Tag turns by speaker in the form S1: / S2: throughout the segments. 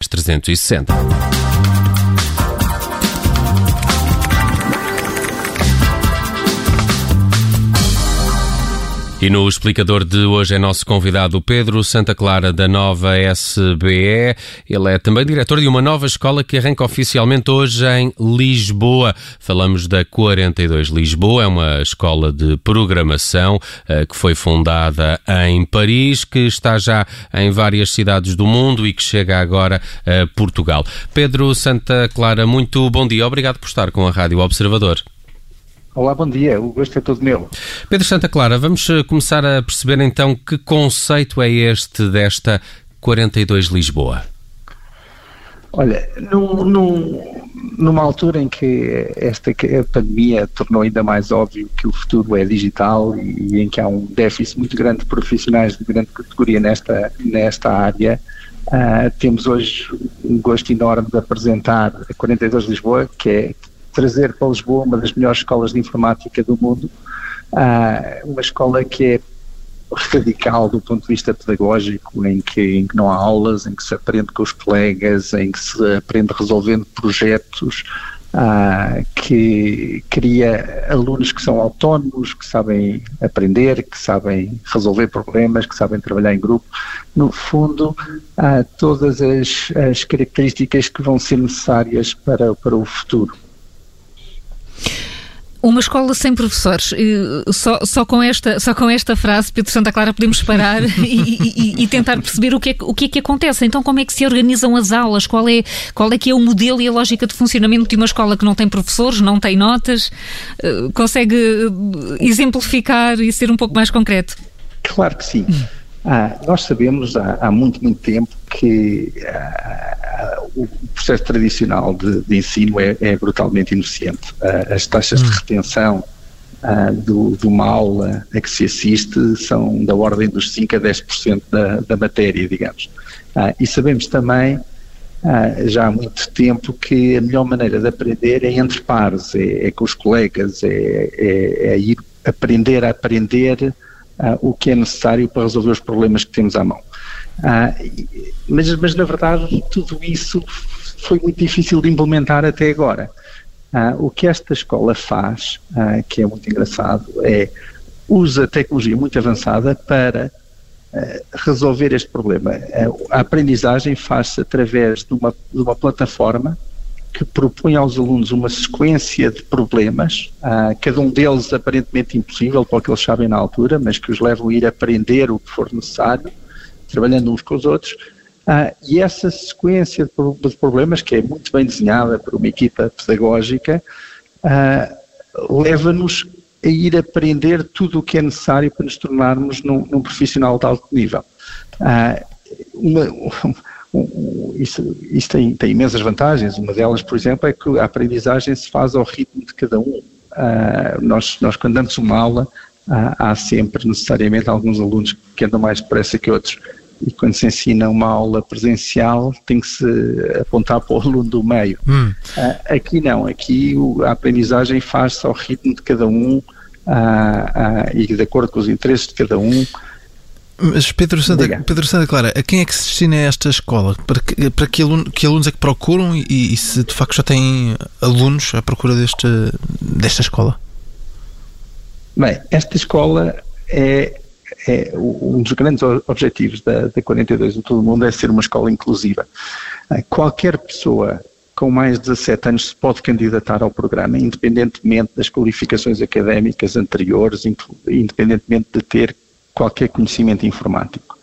S1: 360. E no explicador de hoje é nosso convidado Pedro Santa Clara, da Nova SBE. Ele é também diretor de uma nova escola que arranca oficialmente hoje em Lisboa. Falamos da 42 Lisboa, é uma escola de programação que foi fundada em Paris, que está já em várias cidades do mundo e que chega agora a Portugal. Pedro Santa Clara, muito bom dia. Obrigado por estar com a Rádio Observador.
S2: Olá, bom dia. O gosto é todo meu.
S1: Pedro Santa Clara, vamos começar a perceber então que conceito é este desta 42 Lisboa.
S2: Olha, numa altura em que a pandemia tornou ainda mais óbvio que o futuro é digital e em que há um déficit muito grande de profissionais de grande categoria nesta área, temos hoje um gosto enorme de apresentar a 42 Lisboa, que é trazer para Lisboa uma das melhores escolas de informática do mundo, uma escola que é radical do ponto de vista pedagógico, em que não há aulas, em que se aprende com os colegas, em que se aprende resolvendo projetos, que cria alunos que são autónomos, que sabem aprender, que sabem resolver problemas, que sabem trabalhar em grupo. No fundo, todas as características que vão ser necessárias para o futuro.
S3: Uma escola sem professores. Só com esta frase, Pedro Santa Clara, podemos parar e tentar perceber o que é que acontece. Então, como é que se organizam as aulas? Qual é que é o modelo e a lógica de funcionamento de uma escola que não tem professores, não tem notas? Consegue exemplificar e ser um pouco mais concreto?
S2: Claro que sim. Nós sabemos há muito tempo que o processo tradicional de ensino é brutalmente ineficiente. As taxas de retenção de uma aula a que se assiste são da ordem dos 5 a 10% da matéria, digamos. E sabemos também, já há muito tempo, que a melhor maneira de aprender é entre pares, é com os colegas, é ir aprender a aprender o que é necessário para resolver os problemas que temos à mão. Mas na verdade tudo isso foi muito difícil de implementar até agora. O que esta escola faz, que é muito engraçado, usa tecnologia muito avançada para resolver este problema. A aprendizagem faz-se através de uma plataforma que propõe aos alunos uma sequência de problemas, cada um deles aparentemente impossível para o que eles sabem na altura, mas que os levam a ir aprender o que for necessário, trabalhando uns com os outros, e essa sequência de problemas, que é muito bem desenhada por uma equipa pedagógica, leva-nos a ir aprender tudo o que é necessário para nos tornarmos num profissional de alto nível. Isso tem imensas vantagens. Uma delas, por exemplo, é que a aprendizagem se faz ao ritmo de cada um. Nós quando damos uma aula, há sempre necessariamente alguns alunos que andam mais depressa que outros, e quando se ensina uma aula presencial tem que se apontar para o aluno do meio. Aqui não, aqui a aprendizagem faz-se ao ritmo de cada um e de acordo com os interesses de cada um.
S4: Mas Pedro Santa Clara, a quem é que se destina esta escola? Para que alunos é que procuram e se de facto já têm alunos à procura desta escola?
S2: Bem, esta escola é um dos grandes objetivos da 42 de todo o mundo, é ser uma escola inclusiva. Qualquer pessoa com mais de 17 anos se pode candidatar ao programa, independentemente das qualificações académicas anteriores, independentemente de ter qualquer conhecimento informático.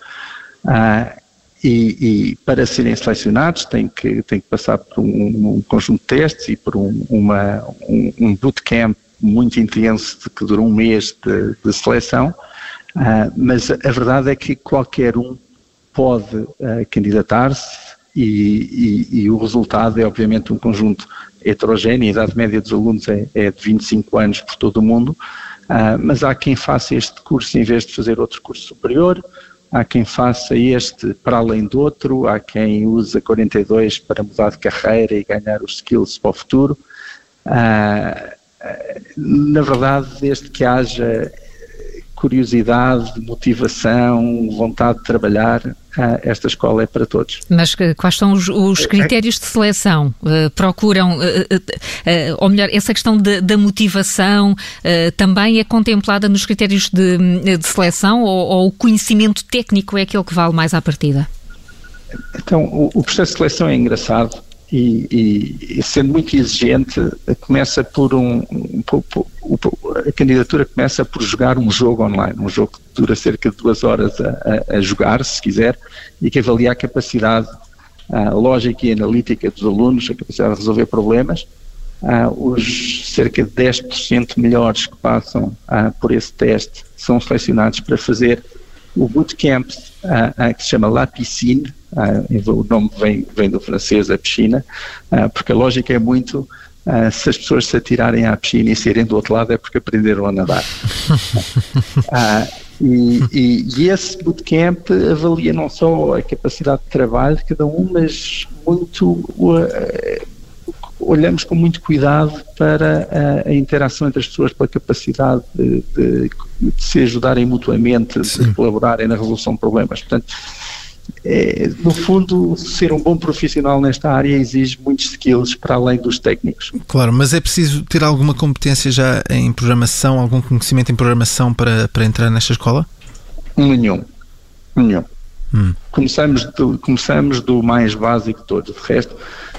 S2: E para serem selecionados têm que passar por um conjunto de testes e por um bootcamp muito intenso que dura um mês de seleção, mas a verdade é que qualquer um pode candidatar-se e o resultado é obviamente um conjunto heterogéneo. A idade média dos alunos é de 25 anos por todo o mundo, mas há quem faça este curso em vez de fazer outro curso superior, há quem faça este para além do outro, há quem usa 42 para mudar de carreira e ganhar os skills para o futuro. Na verdade, desde que haja curiosidade, motivação, vontade de trabalhar, esta escola é para todos.
S3: Mas quais são os critérios de seleção? Procuram, ou melhor, essa questão da motivação também é contemplada nos critérios de seleção ou o conhecimento técnico é aquele que vale mais à partida?
S2: Então, o processo de seleção é engraçado e sendo muito exigente, começa por a candidatura começa por jogar um jogo online, um jogo que dura cerca de 2 horas a jogar, se quiser, e que avalia a capacidade lógica e analítica dos alunos, a capacidade de resolver problemas. Os cerca de 10% melhores que passam por esse teste são selecionados para fazer o bootcamp que se chama La Piscine. O nome vem do francês, a piscina, porque a lógica é muito se as pessoas se atirarem à piscina e saírem do outro lado é porque aprenderam a nadar. E esse bootcamp avalia não só a capacidade de trabalho de cada um, mas muito olhamos com muito cuidado para a interação entre as pessoas, pela capacidade de se ajudarem mutuamente, de colaborarem na resolução de problemas. Portanto, no fundo, ser um bom profissional nesta área exige muitos skills para além dos técnicos.
S4: Claro, mas é preciso ter alguma competência já em programação, algum conhecimento em programação para entrar nesta escola?
S2: Nenhum. Começamos do mais básico de todos. De resto,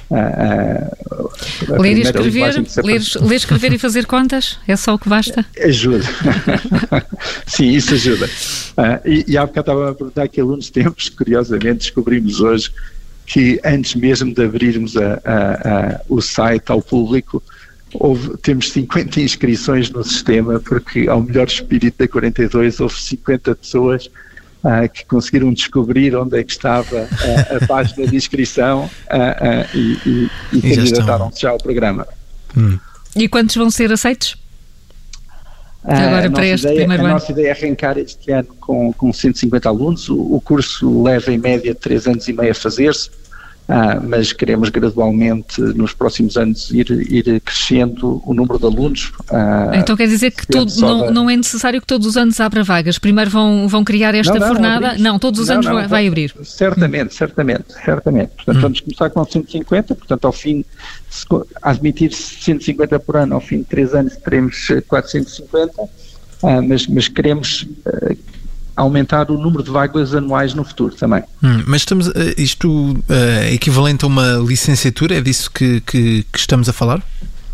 S3: ler e escrever e fazer contas? É só o que basta?
S2: Ajuda. Sim, isso ajuda. E há bocado estava a perguntar que alunos temos, curiosamente descobrimos hoje que antes mesmo de abrirmos o site ao público, temos 50 inscrições no sistema, porque ao melhor espírito da 42 houve 50 pessoas que conseguiram descobrir onde é que estava a página de inscrição e candidataram-se já ao programa.
S3: E quantos vão ser aceitos? Agora para este primeiro ano?
S2: A nossa ideia é arrancar este ano com 150 alunos. O curso leva em média 3 anos e meio a fazer-se, mas queremos gradualmente nos próximos anos ir crescendo o número de alunos.
S3: Então quer dizer que não é necessário que todos os anos abra vagas? Primeiro vão criar esta fornada? Não, todos os anos vai abrir?
S2: Certamente. Portanto, vamos começar com 150, portanto ao fim, a admitir 150 por ano, ao fim de 3 anos teremos 450, mas queremos aumentar o número de vagas anuais no futuro também.
S4: Mas isto é equivalente a uma licenciatura? É disso que estamos a falar?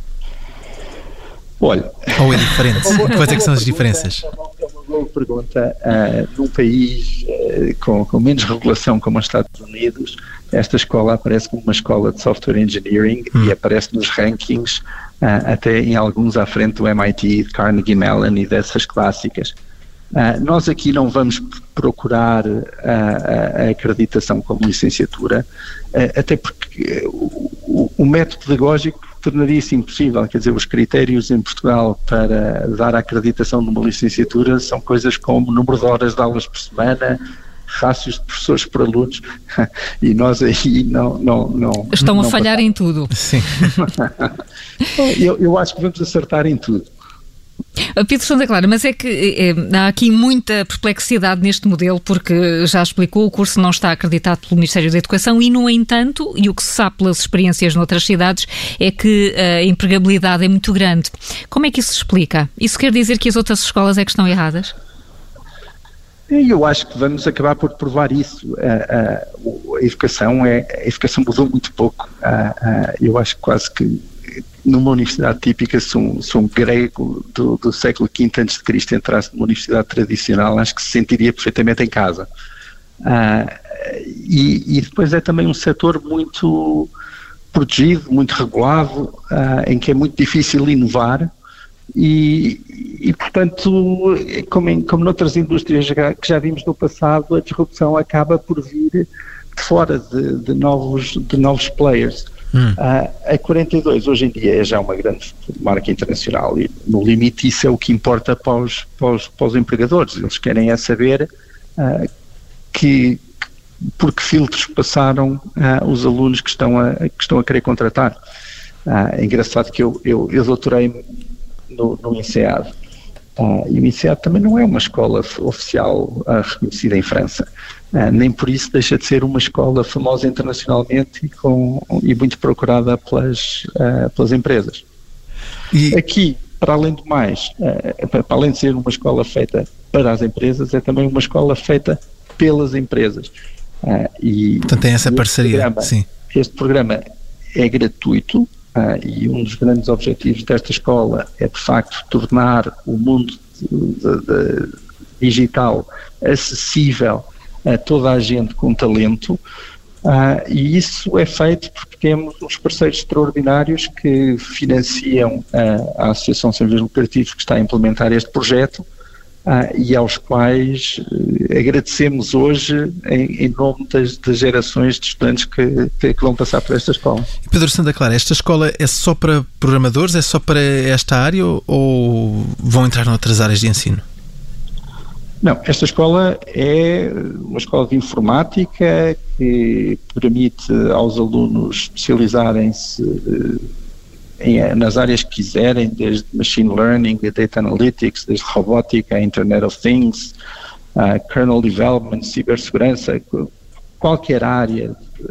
S2: Olha...
S4: Ou é diferente? Quais é que são as diferenças?
S2: É uma boa pergunta. Num país com menos regulação como os Estados Unidos, esta escola aparece como uma escola de software engineering e aparece nos rankings, até em alguns à frente do MIT, de Carnegie Mellon e dessas clássicas. Nós aqui não vamos procurar a acreditação como licenciatura, até porque o método pedagógico tornaria isso impossível. Quer dizer, os critérios em Portugal para dar a acreditação de uma licenciatura são coisas como número de horas de aulas por semana, rácios de professores por alunos, e nós aí não
S3: estão a falhar em tudo.
S4: Sim.
S2: Eu acho que vamos acertar em tudo.
S3: Pedro Santa Clara, mas é que há aqui muita perplexidade neste modelo, porque já explicou, o curso não está acreditado pelo Ministério da Educação e, no entanto, e o que se sabe pelas experiências noutras cidades, é que a empregabilidade é muito grande. Como é que isso se explica? Isso quer dizer que as outras escolas é que estão erradas?
S2: Eu acho que vamos acabar por provar isso. A educação mudou muito pouco. Eu acho quase que numa universidade típica, se um grego do século V a.C. entrasse numa universidade tradicional, acho que se sentiria perfeitamente em casa. E depois é também um setor muito protegido, muito regulado, em que é muito difícil inovar e portanto, como noutras indústrias que já vimos no passado, a disrupção acaba por vir de fora de novos players. A 42 hoje em dia é já uma grande marca internacional e no limite isso é o que importa para os empregadores. Eles querem saber por que filtros passaram os alunos que estão a querer contratar. É engraçado que eu doutorei no INSEAD E o INSEAD também não é uma escola oficial reconhecida em França. Nem por isso deixa de ser uma escola famosa internacionalmente e muito procurada pelas empresas. Aqui, para além do mais, para além de ser uma escola feita para as empresas, é também uma escola feita pelas empresas.
S4: Portanto, tem essa parceria. Sim.
S2: Este programa é gratuito. E um dos grandes objetivos desta escola é, de facto, tornar o mundo digital acessível a toda a gente com talento, e isso é feito porque temos uns parceiros extraordinários que financiam a Associação Sem Fins Lucrativos que está a implementar este projeto, e aos quais agradecemos hoje em nome das gerações de estudantes que vão passar por esta escola.
S4: Pedro Santa Clara, esta escola é só para programadores, é só para esta área ou vão entrar noutras áreas de ensino?
S2: Não, esta escola é uma escola de informática que permite aos alunos especializarem-se nas áreas que quiserem, desde Machine Learning, Data Analytics, desde Robótica, Internet of Things, Kernel Development, Cibersegurança, qualquer área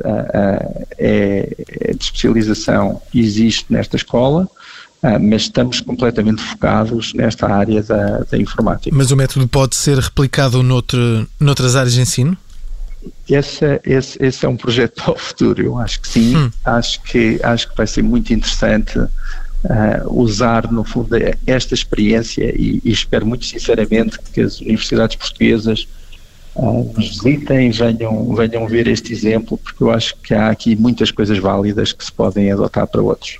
S2: de especialização existe nesta escola, mas estamos completamente focados nesta área da informática.
S4: Mas o método pode ser replicado noutras áreas de ensino?
S2: Esse é um projeto para o futuro, eu acho que sim. Acho que vai ser muito interessante usar, no fundo, esta experiência e espero muito sinceramente que as universidades portuguesas nos visitem, venham ver este exemplo, porque eu acho que há aqui muitas coisas válidas que se podem adotar para outros.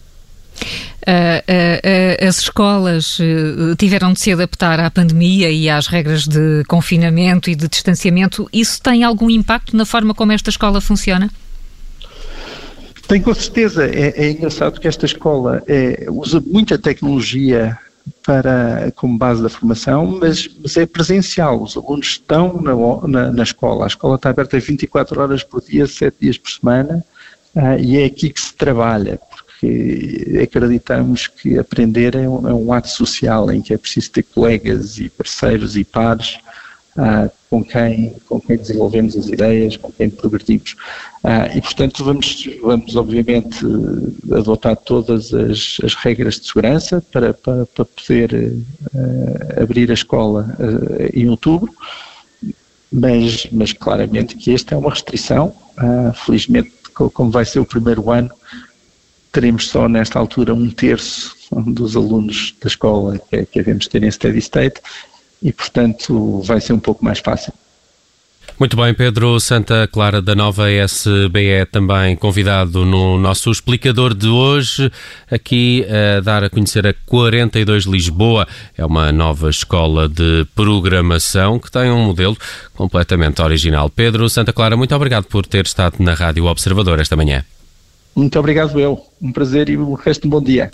S3: As escolas tiveram de se adaptar à pandemia e às regras de confinamento e de distanciamento. Isso tem algum impacto na forma como esta escola funciona?
S2: Tem, com certeza. É engraçado que esta escola usa muita tecnologia como base da formação, mas é presencial. Os alunos estão na escola. A escola está aberta 24 horas por dia, 7 dias por semana, e é aqui que se trabalha. Que acreditamos que aprender é um ato social em que é preciso ter colegas e parceiros e pares com quem desenvolvemos as ideias, com quem progredimos. E, portanto, vamos obviamente adotar todas as regras de segurança para poder abrir a escola em outubro, mas claramente que esta é uma restrição. Felizmente, como vai ser o primeiro ano, teremos só nesta altura 1/3 dos alunos da escola que devemos ter em steady state e, portanto, vai ser um pouco mais fácil.
S1: Muito bem, Pedro Santa Clara da Nova SBE, também convidado no nosso explicador de hoje, aqui a dar a conhecer a 42 Lisboa. É uma nova escola de programação que tem um modelo completamente original. Pedro Santa Clara, muito obrigado por ter estado na Rádio Observador esta manhã.
S2: Muito obrigado eu. Um prazer e o resto de um bom dia.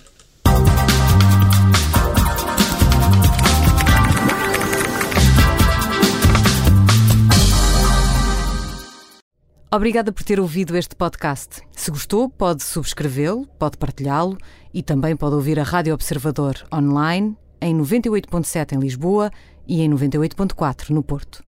S5: Obrigada por ter ouvido este podcast. Se gostou, pode subscrevê-lo, pode partilhá-lo e também pode ouvir a Rádio Observador online em 98.7 em Lisboa e em 98.4 no Porto.